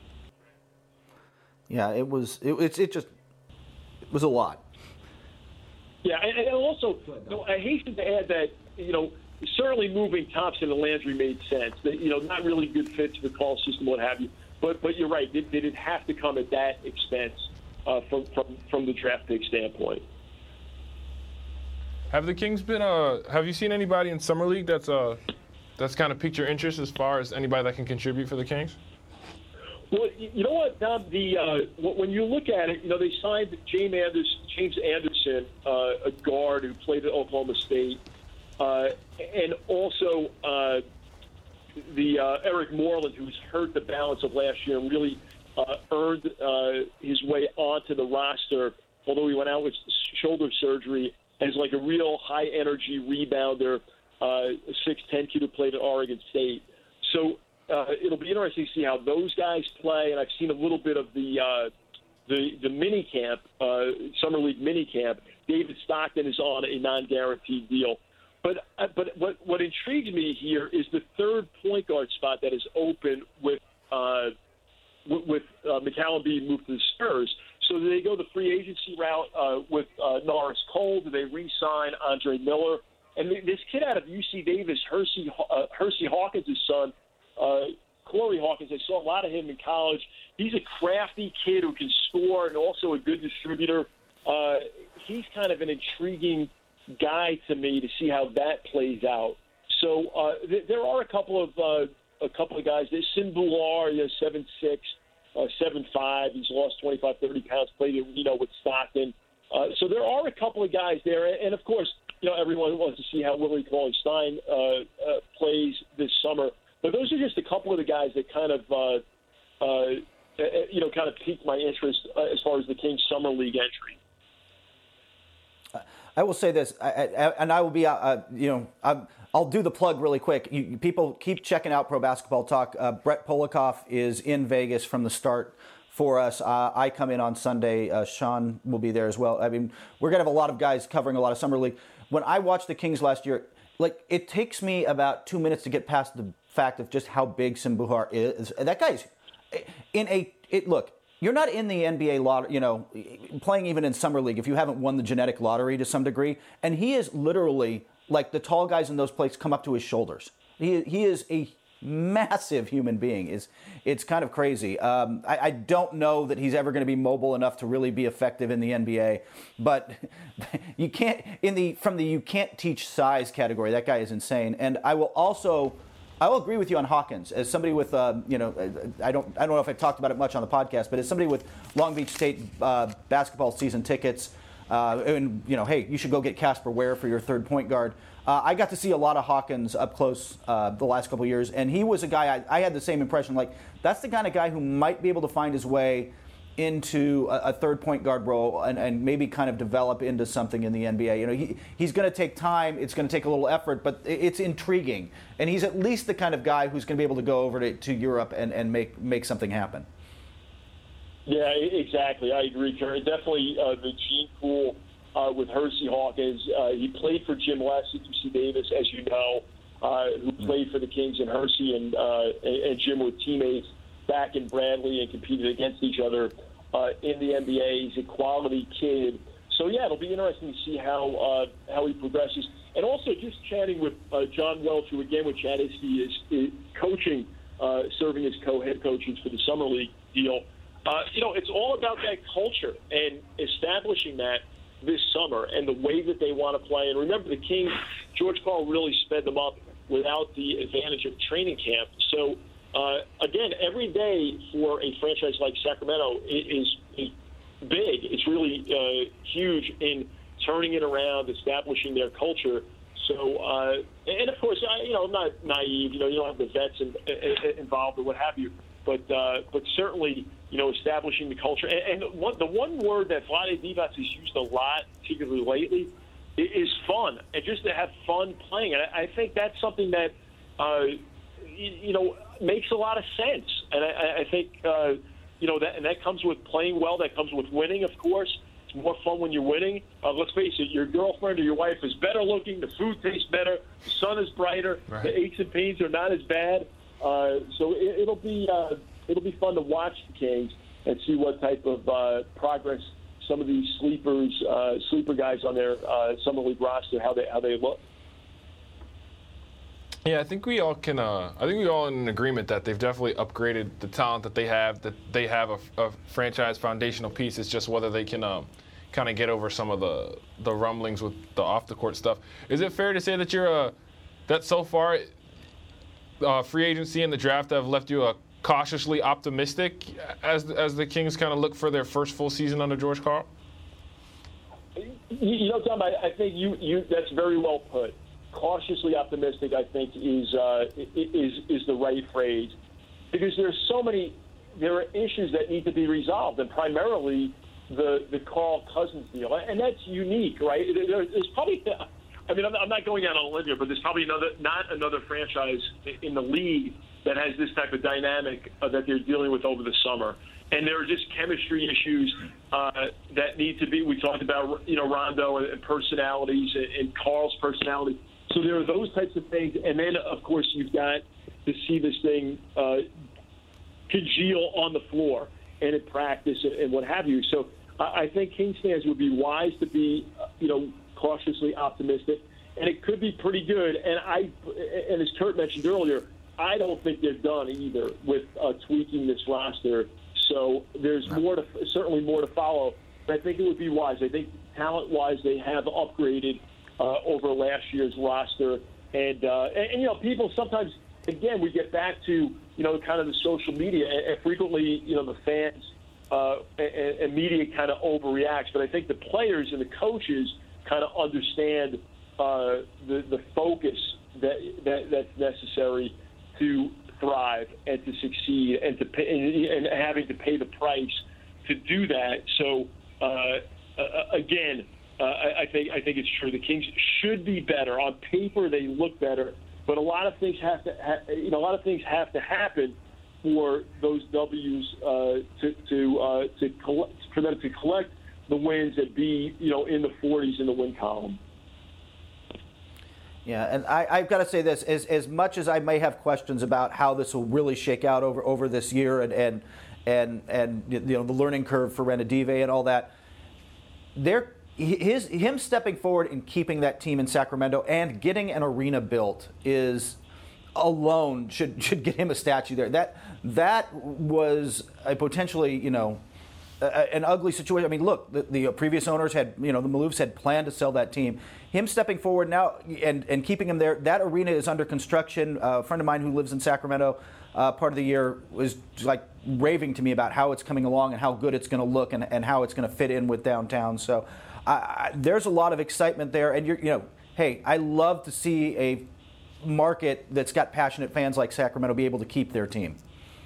Yeah, it was. It, it, it just it was a lot. Yeah, and, and also, you know, I hasten to add that, you know, certainly moving Thompson and Landry made sense. That, you know, not really good fit to the call system, what have you. But but you're right. They, they didn't have to come at that expense uh, from from from the draft pick standpoint. Have the Kings been? Uh, have you seen anybody in summer league that's uh, that's kind of piqued your interest as far as anybody that can contribute for the Kings? Well, you know what, Dom, the uh, when you look at it, you know, they signed James Anderson, James Anderson, uh, a guard who played at Oklahoma State, uh, and also uh, the uh, Eric Moreland, who's hurt the balance of last year and really uh, earned uh, his way onto the roster, although he went out with shoulder surgery, as like a real high-energy rebounder, uh, six ten kid who played at Oregon State. So uh, it'll be interesting to see how those guys play, and I've seen a little bit of the uh, the, the mini camp, uh, summer league mini camp. David Stockton is on a non-guaranteed deal. But uh, but what, what intrigues me here is the third point guard spot that is open with uh, with, with uh, McCallum being moved to the Spurs. So do they go the free agency route uh, with uh, Norris Cole? Do they re-sign Andre Miller? And this kid out of U C Davis, Hersey, uh, Hersey Hawkins' son, uh, Corey Hawkins, I saw a lot of him in college. He's a crafty kid who can score and also a good distributor. Uh, he's kind of an intriguing guy to me to see how that plays out. So uh, th- there are a couple of uh, a couple of guys. There's Sim Boular, you know, seven six. Uh, seven five, he's lost twenty-five, thirty pounds, played at Reno with Stockton. Uh, so there are a couple of guys there. And, of course, you know, everyone wants to see how Willie Cauley-Stein uh, uh, plays this summer. But those are just a couple of the guys that kind of, uh, uh, you know, kind of piqued my interest uh, as far as the Kings Summer League entry. I will say this, I, I, and I will be, uh, you know, I'm, I'll do the plug really quick. You, people keep checking out Pro Basketball Talk. Uh, Brett Polikoff is in Vegas from the start for us. Uh, I come in on Sunday. Uh, Sean will be there as well. I mean, we're going to have a lot of guys covering a lot of Summer League. When I watched the Kings last year, like, it takes me about two minutes to get past the fact of just how big Sim Boular is. That guy's in a, it, look, you're not in the N B A lottery, you know, playing even in Summer League if you haven't won the genetic lottery to some degree. And he is literally, like, the tall guys in those places come up to his shoulders. He he is a massive human being. Is it's kind of crazy. Um, I, I don't know that he's ever going to be mobile enough to really be effective in the N B A. But you can't in the from the you can't teach size category. That guy is insane. And I will also. I will agree with you on Hawkins. As somebody with, uh, you know, I don't, I don't know if I've talked about it much on the podcast, but as somebody with Long Beach State uh, basketball season tickets, uh, and you know, hey, you should go get Casper Ware for your third point guard. Uh, I got to see a lot of Hawkins up close uh, the last couple of years, and he was a guy. I, I had the same impression. Like that's the kind of guy who might be able to find his way into a, a third point guard role and, and maybe kind of develop into something in the N B A. You know, he, he's going to take time. It's going to take a little effort, but it's intriguing. And he's at least the kind of guy who's going to be able to go over to, to Europe and, and make make something happen. Yeah, exactly. I agree, Kerry. Definitely uh, the gene pool uh, with Hersey Hawkins. Uh, he played for Jim West at U C Davis, as you know, uh, who played for the Kings, and Hersey and, uh, and Jim were teammates back in Bradley and competed against each other uh, in the N B A. He's a quality kid. So, yeah, it'll be interesting to see how uh, how he progresses. And also just chatting with uh, John Welch, who, again, with Chad Iskey is, is coaching, uh, serving as co-head coaches for the Summer League deal. Uh, you know, it's all about that culture and establishing that this summer and the way that they want to play. And remember, the Kings, George Karl really sped them up without the advantage of training camp. So, Uh, again, every day for a franchise like Sacramento is, is big. It's really uh, huge in turning it around, establishing their culture. So, uh, and of course, I, you know, I'm not naive. You know, you don't have the vets in, in, involved or what have you. But, uh, but certainly, you know, establishing the culture. And, and one, the one word that Vlade Divac has used a lot, particularly lately, is fun. And just to have fun playing. And I, I think that's something that, uh, you, you know, makes a lot of sense. And I, I think, uh, you know, that and that comes with playing well. That comes with winning, of course. It's more fun when you're winning. Uh, let's face it, your girlfriend or your wife is better looking. The food tastes better. The sun is brighter. Right. The aches and pains are not as bad. Uh, so it, it'll be uh, it'll be fun to watch the Kings and see what type of uh, progress some of these sleepers, uh, sleeper guys on their uh, Summer League roster, how they how they look. Yeah, I think we all can. Uh, I think we all in agreement that they've definitely upgraded the talent that they have. That they have a, a franchise foundational piece. It's just whether they can um, kind of get over some of the the rumblings with the off the court stuff. Is it fair to say that you're uh, that so far uh, free agency and the draft have left you a cautiously optimistic as as the Kings kind of look for their first full season under George Karl? You know, Tom, I, I think you you that's very well put. Cautiously optimistic, I think, is uh, is is the right phrase, because there's so many there are issues that need to be resolved, and primarily the the Karl Cousins deal, and that's unique, right? There, there's probably, I mean, I'm not, I'm not going down on a limb here, but there's probably another not another franchise in the league that has this type of dynamic uh, that they're dealing with over the summer, and there are just chemistry issues uh, that need to be. We talked about, you know, Rondo and, and personalities and, and Karl's personality. So there are those types of things. And then, of course, you've got to see this thing uh, congeal on the floor and in practice and what have you. So I think Kings fans would be wise to be, you know, cautiously optimistic. And it could be pretty good. And I, and as Kurt mentioned earlier, I don't think they're done either with uh, tweaking this roster. So there's more to, certainly more to follow. But I think it would be wise. I think talent-wise they have upgraded Uh, over last year's roster, and, uh, and and you know, people sometimes, again, we get back to, you know, kind of the social media, and, and frequently, you know, the fans uh, and, and media kind of overreacts. But I think the players and the coaches kind of understand uh, the the focus that, that that's necessary to thrive and to succeed, and to pay, and, and having to pay the price to do that. So uh, uh, again. Uh, I, I think I think it's true. The Kings should be better. On paper, they look better, but a lot of things have to, ha- you know, a lot of things have to happen for those W's uh, to to uh, to collect, for them to collect the wins and be, you know, in the forties in the win column. Yeah, and I, I've got to say this: as as much as I may have questions about how this will really shake out over, over this year, and and and and you know, the learning curve for Renadive and all that, they're. His him stepping forward and keeping that team in Sacramento and getting an arena built is alone should should get him a statue there. That that was a potentially, you know, a, an ugly situation. I mean, look, the, the previous owners had, you know, the Maloofs had planned to sell that team. Him stepping forward now and, and keeping him there, that arena is under construction. Uh, a friend of mine who lives in Sacramento uh, part of the year was like raving to me about how it's coming along and how good it's going to look and, and how it's going to fit in with downtown. So I, I, there's a lot of excitement there. And, you're, you know, hey, I love to see a market that's got passionate fans like Sacramento be able to keep their team.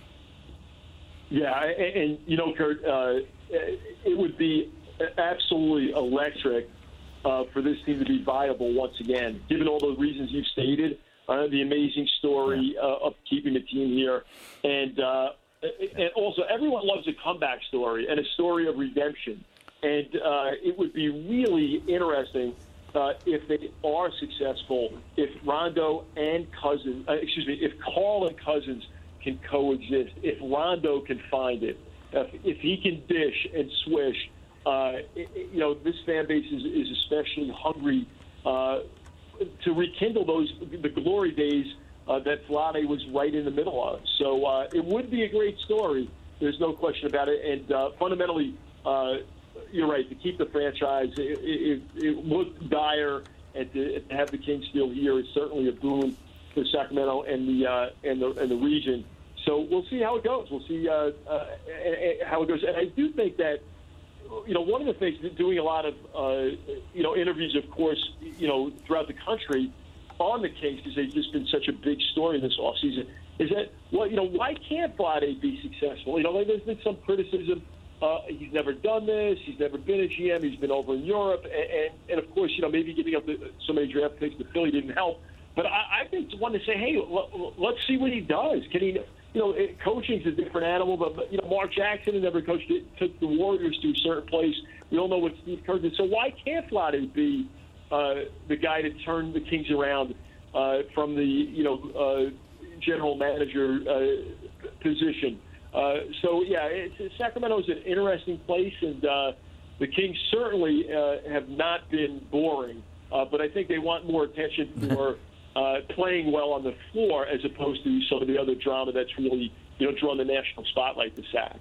Yeah, and, and you know, Kurt, uh, it would be absolutely electric uh, for this team to be viable once again, given all the reasons you've stated, uh, the amazing story uh, of keeping the team here, and uh, and also everyone loves a comeback story and a story of redemption, and uh, it would be really interesting uh, if they are successful, if Rondo and Cousins, uh, excuse me, if Karl and Cousins can coexist, if Rondo can find it, if, if he can dish and swish. Uh, it, you know, this fan base is, is especially hungry uh, to rekindle those the glory days uh, that Vlade was right in the middle of. So uh, it would be a great story. There's no question about it. And uh, fundamentally, uh, you're right. To keep the franchise, it, it, it looked dire, and to, to have the Kings still here is certainly a boon for Sacramento and the uh, and the and the region. So we'll see how it goes. We'll see uh, uh, how it goes. And I do think that, you know, one of the things, doing a lot of, uh, you know, interviews, of course, you know, throughout the country on the Kings, because they've just been such a big story this offseason, is that, well, you know, why can't Vlade be successful? You know, there's been some criticism. Uh, he's never done this. He's never been a G M. He's been over in Europe. And, and, and of course, you know, maybe giving up the, so many draft picks to Philly didn't help. But I, I think it's one to say, hey, l- let's see what he does. Can he, you know, coaching's a different animal, but, but you know, Mark Jackson had never coached it, took the Warriors to a certain place. We all know what Steve Kerr did. So why can't Vlade be uh, the guy to turn the Kings around uh, from the, you know, uh, general manager uh, position? Uh, so, yeah, it's, Sacramento is an interesting place, and uh, the Kings certainly uh, have not been boring. Uh, but I think they want more attention for uh, playing well on the floor as opposed to some of the other drama that's really, you know, drawn the national spotlight to Sac.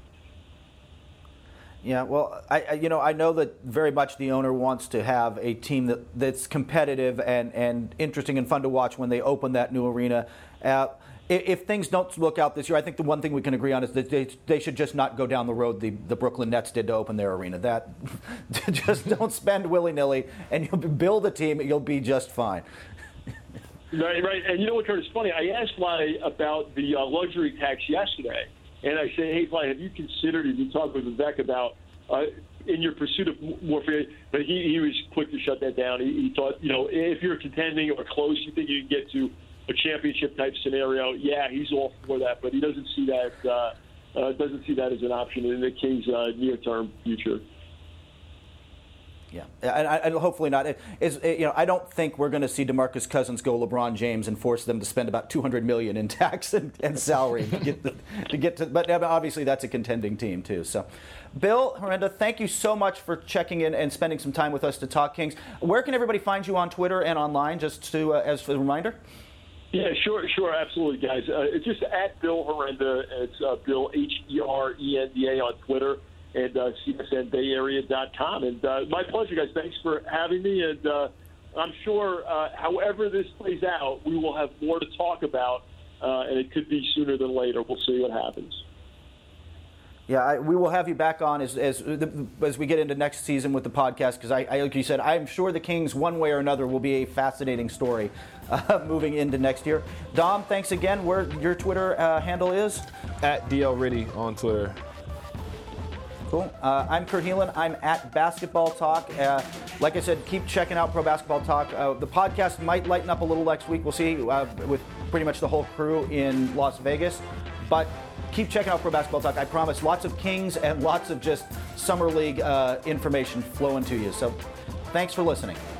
Yeah, well, I, I you know I know that very much the owner wants to have a team that, that's competitive and, and interesting and fun to watch when they open that new arena. Uh, if, if things don't look out this year, I think the one thing we can agree on is that they, they should just not go down the road the, the Brooklyn Nets did to open their arena. That just don't spend willy-nilly, and you'll build a team, you'll be just fine. Right, right. And you know what, Kurt, it's funny. I asked Vlade about the uh, luxury tax yesterday, and I said, hey, Vlade, have you considered, have you talked with Vivek about, uh, in your pursuit of more fair, but he, he was quick to shut that down. He, he thought, you know, if you're contending or close, you think you can get to a championship-type scenario, yeah, he's all for that, but he doesn't see that uh, uh, doesn't see that as an option in the Kings' uh, near-term future. Yeah, and, and hopefully not. It, it's, it, you know, I don't think we're going to see DeMarcus Cousins go LeBron James and force them to spend about two hundred million dollars in tax and, and salary to get the, to get to. But obviously, that's a contending team too. So, Bill Herenda, thank you so much for checking in and spending some time with us to talk Kings. Where can everybody find you on Twitter and online? Just to uh, as a reminder. Yeah, sure, sure, absolutely, guys. Uh, it's just at Bill Herenda. It's uh, Bill H E R E N D A on Twitter. And uh, C S N Bay Area dot com. And uh, my pleasure, guys. Thanks for having me. And uh, I'm sure, uh, however this plays out, we will have more to talk about, uh, and it could be sooner than later. We'll see what happens. Yeah, I, we will have you back on as as, as we get into next season with the podcast, because I, I, like you said, I'm sure the Kings, one way or another, will be a fascinating story uh, moving into next year. Dom, thanks again. Where your Twitter uh, handle is? At D L Riddy on Twitter. Cool. Uh, I'm Kurt Heelan. I'm at Basketball Talk. Uh, like I said, keep checking out Pro Basketball Talk. Uh, the podcast might lighten up a little next week. We'll see uh, with pretty much the whole crew in Las Vegas. But keep checking out Pro Basketball Talk. I promise lots of Kings and lots of just Summer League uh, information flowing to you. So thanks for listening.